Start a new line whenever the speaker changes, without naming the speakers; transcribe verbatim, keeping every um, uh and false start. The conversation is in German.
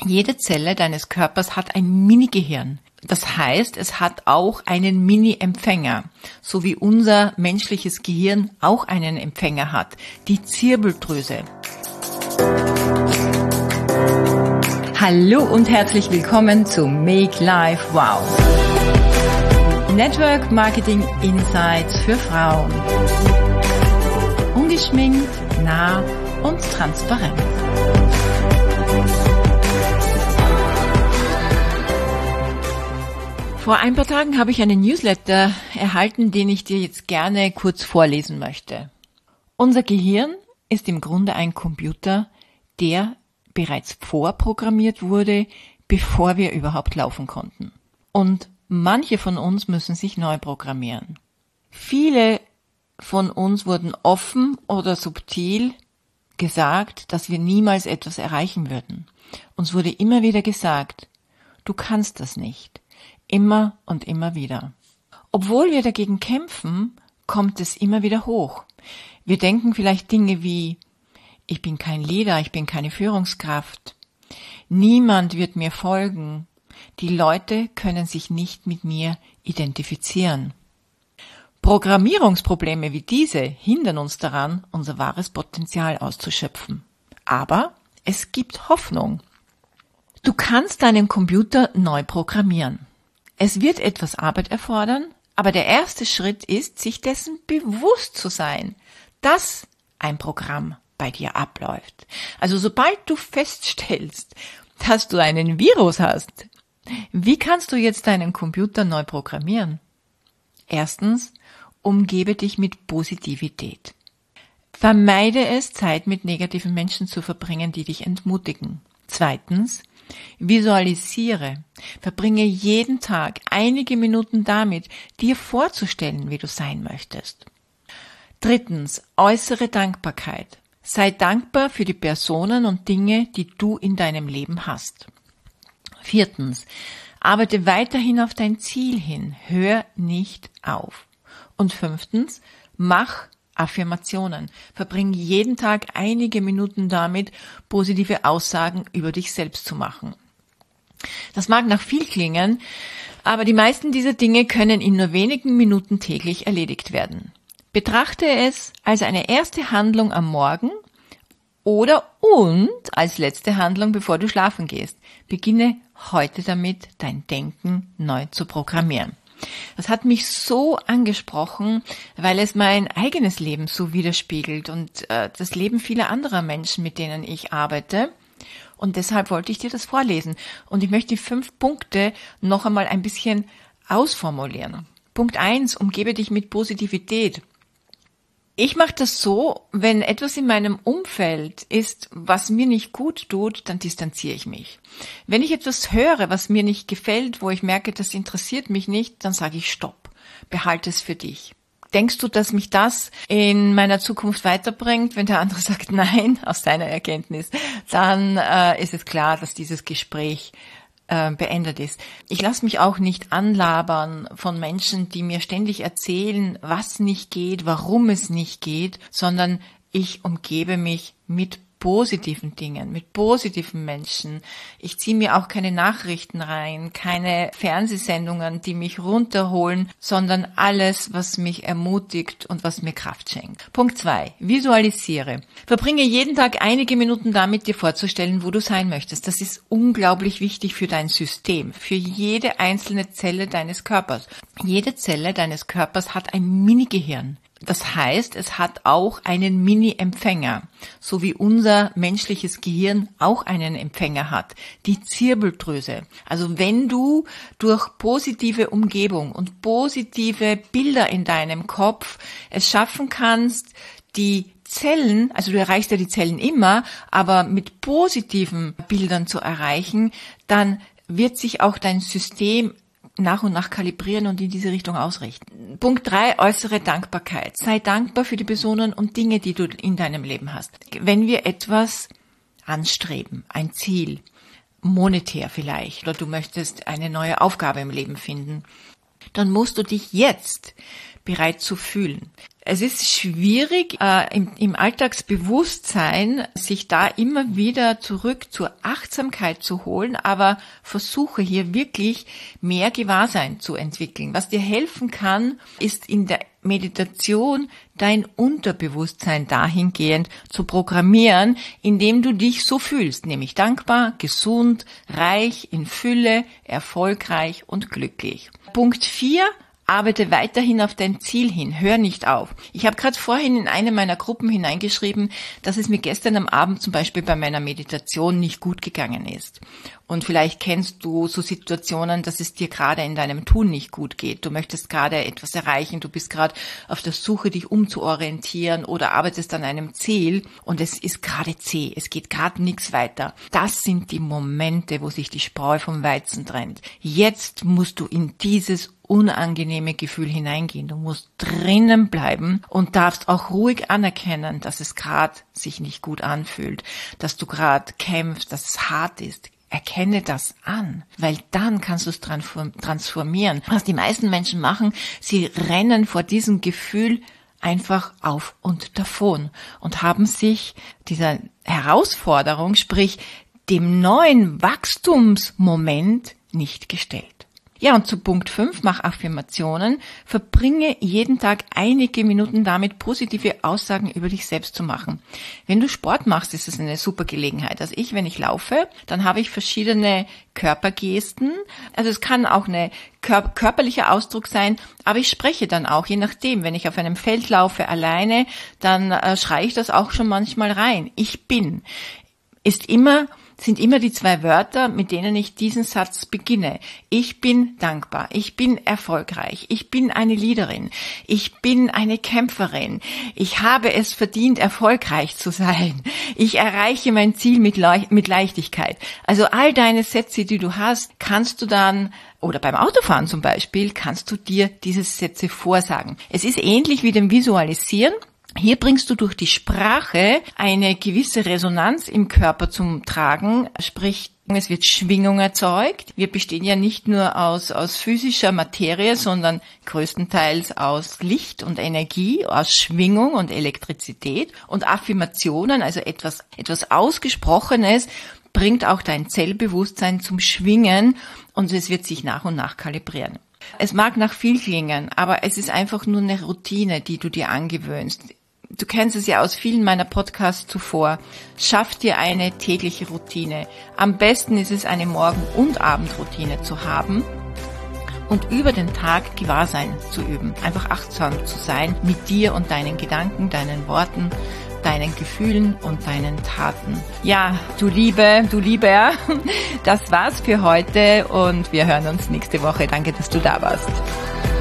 Jede Zelle deines Körpers hat ein Mini-Gehirn. Das heißt, es hat auch einen Mini-Empfänger, so wie unser menschliches Gehirn auch einen Empfänger hat, die Zirbeldrüse. Hallo und herzlich willkommen zu Make Life Wow. Network Marketing Insights für Frauen. Ungeschminkt, nah und transparent. Vor ein paar Tagen habe ich einen Newsletter erhalten, den ich dir jetzt gerne kurz vorlesen möchte. Unser Gehirn ist im Grunde ein Computer, der bereits vorprogrammiert wurde, bevor wir überhaupt laufen konnten. Und manche von uns müssen sich neu programmieren. Viele von uns wurden offen oder subtil gesagt, dass wir niemals etwas erreichen würden. Uns wurde immer wieder gesagt, du kannst das nicht. Immer und immer wieder. Obwohl wir dagegen kämpfen, kommt es immer wieder hoch. Wir denken vielleicht Dinge wie, ich bin kein Leader, ich bin keine Führungskraft. Niemand wird mir folgen. Die Leute können sich nicht mit mir identifizieren. Programmierungsprobleme wie diese hindern uns daran, unser wahres Potenzial auszuschöpfen. Aber es gibt Hoffnung. Du kannst deinen Computer neu programmieren. Es wird etwas Arbeit erfordern, aber der erste Schritt ist, sich dessen bewusst zu sein, dass ein Programm bei dir abläuft. Also sobald du feststellst, dass du einen Virus hast, wie kannst du jetzt deinen Computer neu programmieren? Erstens, umgebe dich mit Positivität. Vermeide es, Zeit mit negativen Menschen zu verbringen, die dich entmutigen. Zweitens, visualisiere. Verbringe jeden Tag einige Minuten damit, dir vorzustellen, wie du sein möchtest. Drittens, äußere Dankbarkeit. Sei dankbar für die Personen und Dinge, die du in deinem Leben hast. Viertens, arbeite weiterhin auf dein Ziel hin. Hör nicht auf. Und fünftens, mach Affirmationen. Verbring jeden Tag einige Minuten damit, positive Aussagen über dich selbst zu machen. Das mag nach viel klingen, aber die meisten dieser Dinge können in nur wenigen Minuten täglich erledigt werden. Betrachte es als eine erste Handlung am Morgen oder und als letzte Handlung, bevor du schlafen gehst. Beginne heute damit, dein Denken neu zu programmieren. Das hat mich so angesprochen, weil es mein eigenes Leben so widerspiegelt und äh, das Leben vieler anderer Menschen, mit denen ich arbeite. Und deshalb wollte ich dir das vorlesen. Und ich möchte die fünf Punkte noch einmal ein bisschen ausformulieren. Punkt eins, umgebe dich mit Positivität. Ich mache das so, wenn etwas in meinem Umfeld ist, was mir nicht gut tut, dann distanziere ich mich. Wenn ich etwas höre, was mir nicht gefällt, wo ich merke, das interessiert mich nicht, dann sage ich Stopp, behalte es für dich. Denkst du, dass mich das in meiner Zukunft weiterbringt? Wenn der andere sagt nein, aus seiner Erkenntnis, dann äh, ist es klar, dass dieses Gespräch beendet ist. Ich lasse mich auch nicht anlabern von Menschen, die mir ständig erzählen, was nicht geht, warum es nicht geht, sondern ich umgebe mich mit positiven Dingen, mit positiven Menschen. Ich ziehe mir auch keine Nachrichten rein, keine Fernsehsendungen, die mich runterholen, sondern alles, was mich ermutigt und was mir Kraft schenkt. Punkt zwei. Visualisiere. Verbringe jeden Tag einige Minuten damit, dir vorzustellen, wo du sein möchtest. Das ist unglaublich wichtig für dein System, für jede einzelne Zelle deines Körpers. Jede Zelle deines Körpers hat ein Mini-Gehirn. Das heißt, es hat auch einen Mini-Empfänger, so wie unser menschliches Gehirn auch einen Empfänger hat, die Zirbeldrüse. Also wenn du durch positive Umgebung und positive Bilder in deinem Kopf es schaffen kannst, die Zellen, also du erreichst ja die Zellen immer, aber mit positiven Bildern zu erreichen, dann wird sich auch dein System nach und nach kalibrieren und in diese Richtung ausrichten. Punkt drei, äußere Dankbarkeit. Sei dankbar für die Personen und Dinge, die du in deinem Leben hast. Wenn wir etwas anstreben, ein Ziel, monetär vielleicht, oder du möchtest eine neue Aufgabe im Leben finden, dann musst du dich jetzt bereit zu fühlen. Es ist schwierig, äh, im, im Alltagsbewusstsein sich da immer wieder zurück zur Achtsamkeit zu holen, aber versuche hier wirklich mehr Gewahrsein zu entwickeln. Was dir helfen kann, ist in der Meditation dein Unterbewusstsein dahingehend zu programmieren, indem du dich so fühlst, nämlich dankbar, gesund, reich, in Fülle, erfolgreich und glücklich. Punkt vier. Arbeite weiterhin auf dein Ziel hin, hör nicht auf. Ich habe gerade vorhin in eine meiner Gruppen hineingeschrieben, dass es mir gestern am Abend zum Beispiel bei meiner Meditation nicht gut gegangen ist. Und vielleicht kennst du so Situationen, dass es dir gerade in deinem Tun nicht gut geht. Du möchtest gerade etwas erreichen, du bist gerade auf der Suche, dich umzuorientieren oder arbeitest an einem Ziel und es ist gerade zäh, es geht gerade nichts weiter. Das sind die Momente, wo sich die Spreu vom Weizen trennt. Jetzt musst du in dieses unangenehme Gefühl hineingehen. Du musst drinnen bleiben und darfst auch ruhig anerkennen, dass es gerade sich nicht gut anfühlt, dass du gerade kämpfst, dass es hart ist. Erkenne das an, weil dann kannst du es transformieren. Was die meisten Menschen machen, sie rennen vor diesem Gefühl einfach auf und davon und haben sich dieser Herausforderung, sprich dem neuen Wachstumsmoment nicht gestellt. Ja, und zu Punkt fünf, mach Affirmationen, verbringe jeden Tag einige Minuten damit, positive Aussagen über dich selbst zu machen. Wenn du Sport machst, ist es eine super Gelegenheit. Also ich, wenn ich laufe, dann habe ich verschiedene Körpergesten. Also es kann auch eine kör- körperlicher Ausdruck sein, aber ich spreche dann auch, je nachdem. Wenn ich auf einem Feld laufe alleine, dann äh, schreie ich das auch schon manchmal rein. Ich bin. Ist immer... sind immer die zwei Wörter, mit denen ich diesen Satz beginne. Ich bin dankbar, ich bin erfolgreich, ich bin eine Leaderin, ich bin eine Kämpferin, ich habe es verdient, erfolgreich zu sein, ich erreiche mein Ziel mit, Le- mit Leichtigkeit. Also all deine Sätze, die du hast, kannst du dann, oder beim Autofahren zum Beispiel, kannst du dir diese Sätze vorsagen. Es ist ähnlich wie dem Visualisieren. Hier bringst du durch die Sprache eine gewisse Resonanz im Körper zum Tragen, sprich, es wird Schwingung erzeugt. Wir bestehen ja nicht nur aus, aus physischer Materie, sondern größtenteils aus Licht und Energie, aus Schwingung und Elektrizität. Und Affirmationen, also etwas, etwas Ausgesprochenes, bringt auch dein Zellbewusstsein zum Schwingen und es wird sich nach und nach kalibrieren. Es mag nach viel klingen, aber es ist einfach nur eine Routine, die du dir angewöhnst. Du kennst es ja aus vielen meiner Podcasts zuvor. Schaff dir eine tägliche Routine. Am besten ist es, eine Morgen- und Abendroutine zu haben und über den Tag Gewahrsein zu üben. Einfach achtsam zu sein mit dir und deinen Gedanken, deinen Worten, deinen Gefühlen und deinen Taten. Ja, du Liebe, du Lieber, das war's für heute und wir hören uns nächste Woche. Danke, dass du da warst.